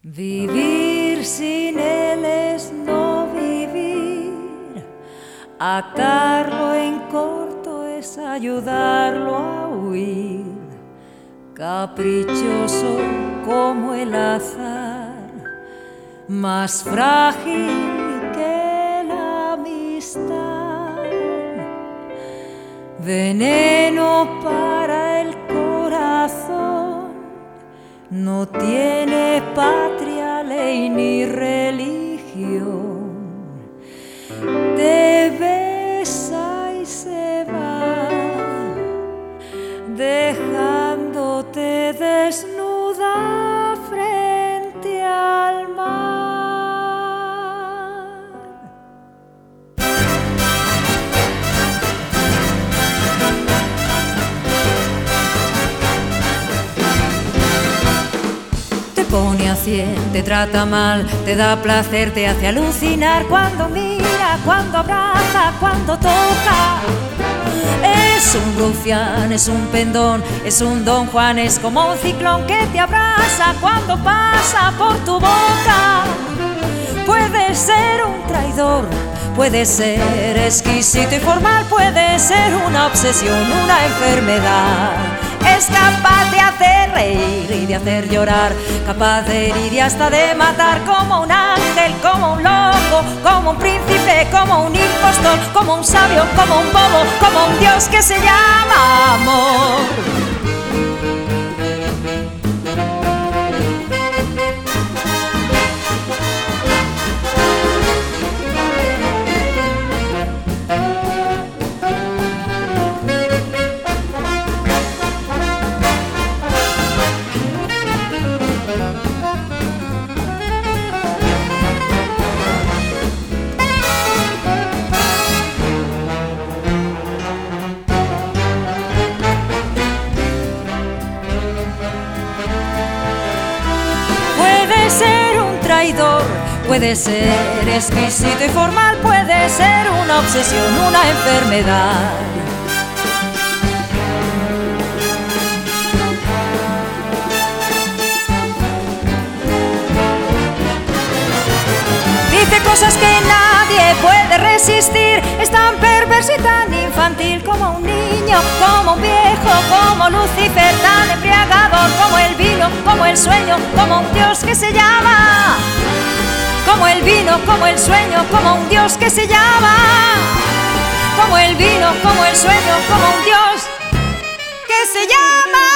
Vivir sin él es no vivir, atarlo en corto es ayudarlo a huir, caprichoso como el azar, más frágil que la amistad, veneno para el corazón, no tiene patria, ley ni religión, te besa y se va, dejándote desnuda frente al mar. Te pone a 100, te trata mal, te da placer, te hace alucinar cuando mira, cuando abraza, cuando toca. Es un rufián, es un pendón, es un Don Juan, es como un ciclón que te abraza cuando pasa por tu boca. Puede ser un traidor, puede ser exquisito y formal, puede ser una obsesión, una enfermedad. Es capaz de hacer reír y de hacer llorar, capaz de herir y hasta de matar, como un ángel, como un loco, como un príncipe, como un impostor, como un sabio, como un bobo, como un Dios que se llama amor. Puede ser exquisito y formal, puede ser una obsesión, una enfermedad. Dice cosas que nadie puede resistir, es tan perverso y tan infantil como un niño, como un viejo, como Lucifer, tan embriagador como el vino, como el sueño, como un Dios que se llama. Como el vino, como el sueño, como un Dios que se llama. Como el vino, como el sueño, como un Dios que se llama.